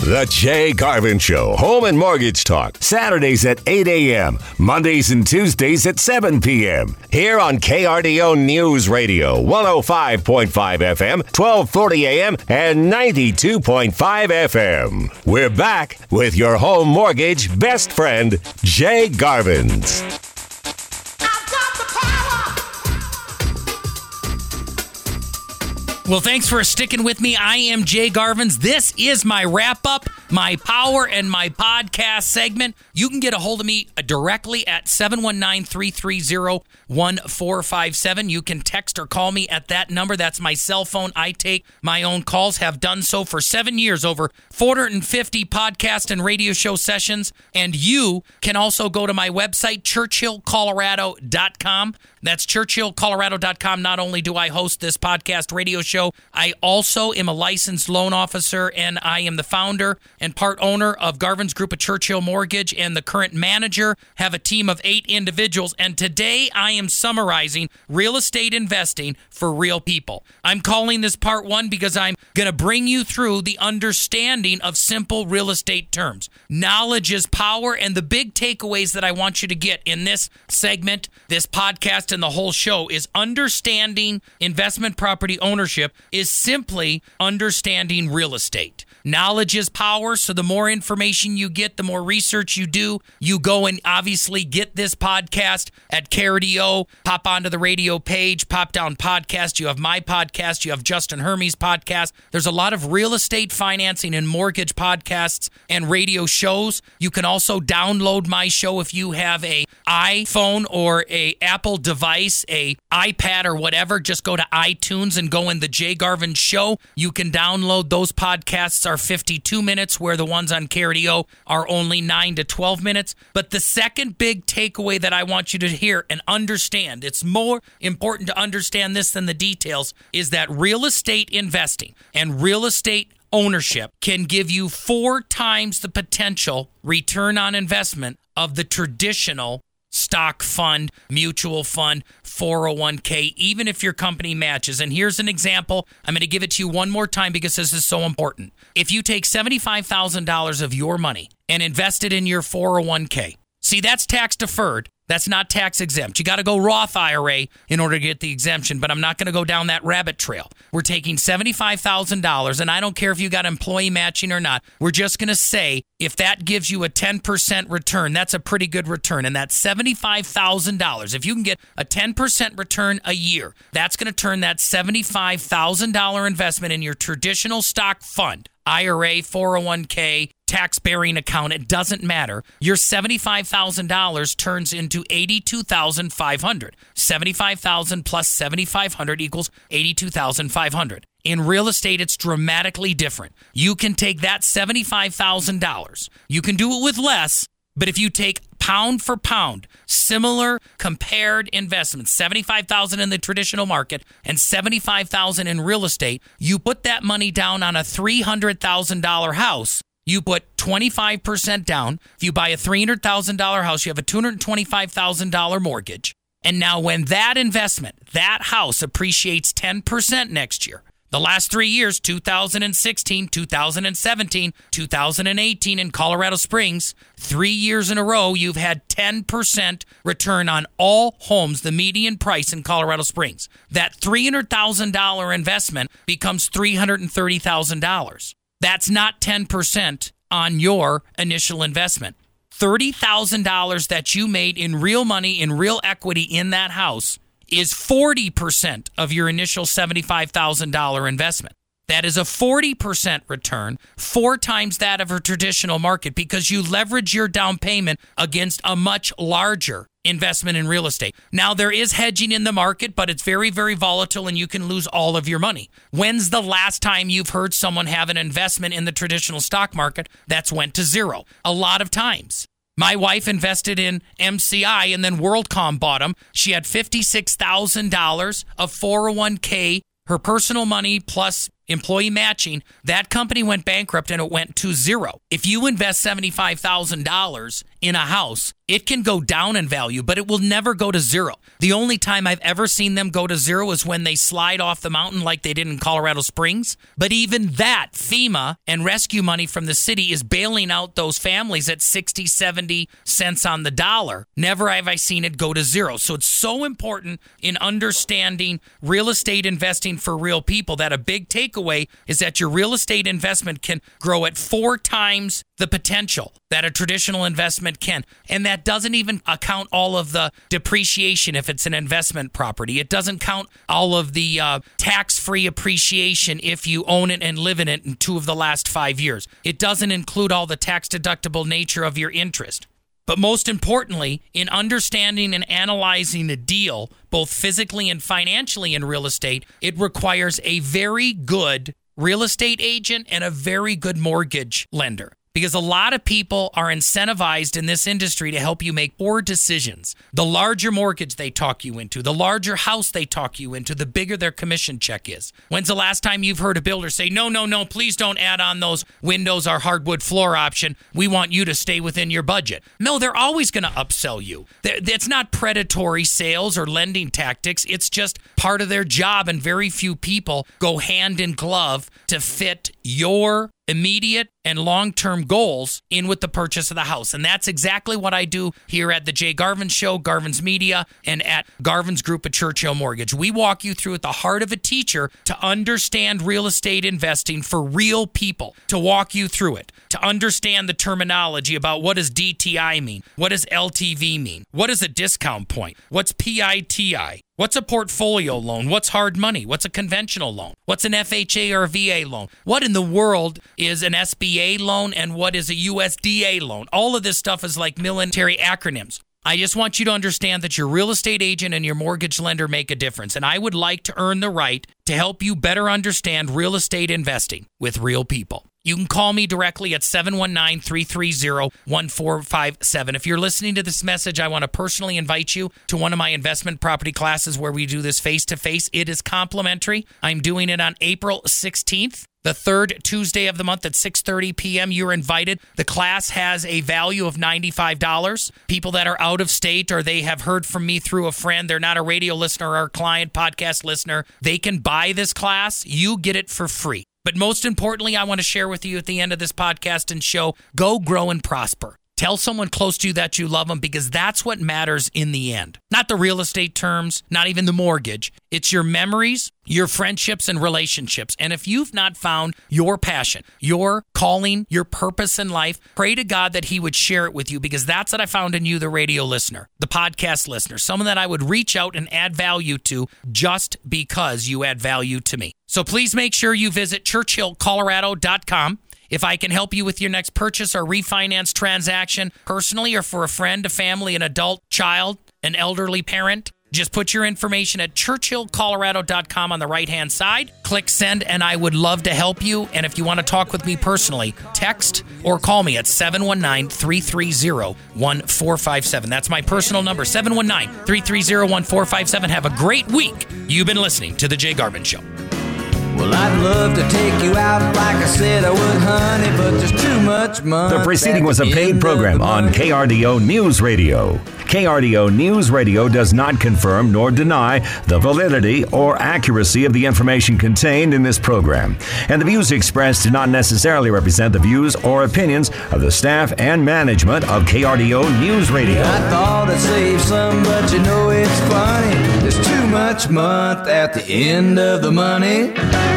The Jay Garvin Show, Home and Mortgage Talk, Saturdays at 8 a.m., Mondays and Tuesdays at 7 p.m. Here on KRDO News Radio, 105.5 FM, 1240 a.m., and 92.5 FM. We're back with your home mortgage best friend, Jay Garvins. Well, thanks for sticking with me. I am Jay Garvins. This is my wrap-up, my power, and my podcast segment. You can get a hold of me directly at 719-330-1457. You can text or call me at that number. That's my cell phone. I take my own calls, have done so for 7 years, over 450 podcast and radio show sessions. And you can also go to my website, churchillcolorado.com. That's churchillcolorado.com. Not only do I host this podcast radio show, I also am a licensed loan officer, and I am the founder and part owner of Garvin's Group of Churchill Mortgage, and the current manager, have a team of 8 individuals. And today I am summarizing real estate investing for real people. I'm calling this part 1 because I'm going to bring you through the understanding of simple real estate terms. Knowledge is power, and the big takeaways that I want you to get in this segment, this podcast, and the whole show is understanding investment property ownership is simply understanding real estate. Knowledge is power, so the more information you get, the more research you do. You go and obviously get this podcast at KRDO, pop onto the radio page, pop down podcast. You have my podcast, you have Justin Hermes' podcast. There's a lot of real estate financing and mortgage podcasts and radio shows. You can also download my show if you have a iPhone or a Apple device, a iPad or whatever. Just go to iTunes and go in the Jay Garvin Show. You can download those podcasts. Are 52 minutes, where the ones on KRDO are only 9 to 12 minutes. But the second big takeaway that I want you to hear and understand, it's more important to understand this than the details, is that real estate investing and real estate ownership can give you 4 times the potential return on investment of the traditional stock fund, mutual fund, 401k, even if your company matches. And here's an example. I'm going to give it to you one more time because this is so important. If you take $75,000 of your money and invest it in your 401k, see, that's tax deferred. That's not tax exempt. You got to go Roth IRA in order to get the exemption, but I'm not going to go down that rabbit trail. We're taking $75,000, and I don't care if you got employee matching or not. We're just going to say if that gives you a 10% return, that's a pretty good return, and that's $75,000. If you can get a 10% return a year, that's going to turn that $75,000 investment in your traditional stock fund, IRA, 401k, tax-bearing account, it doesn't matter. Your $75,000 turns into $82,500. $75,000 plus $7,500 equals $82,500. In real estate, it's dramatically different. You can take that $75,000. You can do it with less, but if you take pound for pound, similar compared investments, $75,000 in the traditional market and $75,000 in real estate, you put that money down on a $300,000 house. You put 25% down. If you buy a $300,000 house, you have a $225,000 mortgage. And now when that investment, that house appreciates 10% next year, the last 3 years, 2016, 2017, 2018 in Colorado Springs, 3 years in a row, you've had 10% return on all homes, the median price in Colorado Springs. That $300,000 investment becomes $330,000. That's not 10% on your initial investment. $30,000 that you made in real money, in real equity in that house is 40% of your initial $75,000 investment. That is a 40% return, 4 times that of a traditional market, because you leverage your down payment against a much larger investment in real estate. Now, there is hedging in the market, but it's very, very volatile and you can lose all of your money. When's the last time you've heard someone have an investment in the traditional stock market that's went to zero? A lot of times. My wife invested in MCI and then WorldCom bought them. She had $56,000 of 401k, her personal money plus employee matching, that company went bankrupt and it went to zero. If you invest $75,000 in a house, it can go down in value, but it will never go to zero. The only time I've ever seen them go to zero is when they slide off the mountain like they did in Colorado Springs. But even that, FEMA and rescue money from the city is bailing out those families at 60, 70 cents on the dollar. Never have I seen it go to zero. So it's so important in understanding real estate investing for real people that a big takeaway is that your real estate investment can grow at 4 times the potential that a traditional investment can. And that doesn't even account all of the depreciation if it's an investment property. It doesn't count all of the tax-free appreciation if you own it and live in it in 2 of the last 5 years. It doesn't include all the tax-deductible nature of your interest. But most importantly, in understanding and analyzing a deal, both physically and financially in real estate, it requires a very good real estate agent and a very good mortgage lender. Because a lot of people are incentivized in this industry to help you make poor decisions. The larger mortgage they talk you into, the larger house they talk you into, the bigger their commission check is. When's the last time you've heard a builder say, no, please don't add on those windows or hardwood floor option. We want you to stay within your budget. No, they're always going to upsell you. It's not predatory sales or lending tactics. It's just part of their job, and very few people go hand in glove to fit your immediate and long-term goals in with the purchase of the house. And that's exactly what I do here at the Jay Garvin Show, Garvin's Media, and at Garvin's Group at Churchill Mortgage. We walk you through at the heart of a teacher to understand real estate investing for real people, to walk you through it, to understand the terminology about what does DTI mean, what does LTV mean, what is a discount point, what's PITI, what's a portfolio loan, what's hard money, what's a conventional loan, what's an FHA or a VA loan, what in the world is an SBA loan, and what is a USDA loan. All of this stuff is like military acronyms. I just want you to understand that your real estate agent and your mortgage lender make a difference, and I would like to earn the right to help you better understand real estate investing with real people. You can call me directly at 719-330-1457. If you're listening to this message, I want to personally invite you to one of my investment property classes where we do this face-to-face. It is complimentary. I'm doing it on April 16th. The third Tuesday of the month at 6:30 p.m., you're invited. The class has a value of $95. People that are out of state or they have heard from me through a friend, they're not a radio listener or a client podcast listener, they can buy this class. You get it for free. But most importantly, I want to share with you at the end of this podcast and show, go, grow, and prosper. Tell someone close to you that you love them, because that's what matters in the end. Not the real estate terms, not even the mortgage. It's your memories, your friendships, and relationships. And if you've not found your passion, your calling, your purpose in life, pray to God that He would share it with you, because that's what I found in you, the radio listener, the podcast listener, someone that I would reach out and add value to just because you add value to me. So please make sure you visit churchillcolorado.com. If I can help you with your next purchase or refinance transaction, personally or for a friend, a family, an adult, child, an elderly parent, just put your information at churchillcolorado.com on the right-hand side. Click send, and I would love to help you. And if you want to talk with me personally, text or call me at 719-330-1457. That's my personal number, 719-330-1457. Have a great week. You've been listening to The Jay Garvin Show. Well, I'd love to take you out like I said I would, honey, but there's too much money. The preceding was a paid program on KRDO News Radio. KRDO News Radio does not confirm nor deny the validity or accuracy of the information contained in this program, and the views expressed do not necessarily represent the views or opinions of the staff and management of KRDO News Radio. I thought I'd save some, but you know it's funny. There's too much month at the end of the money.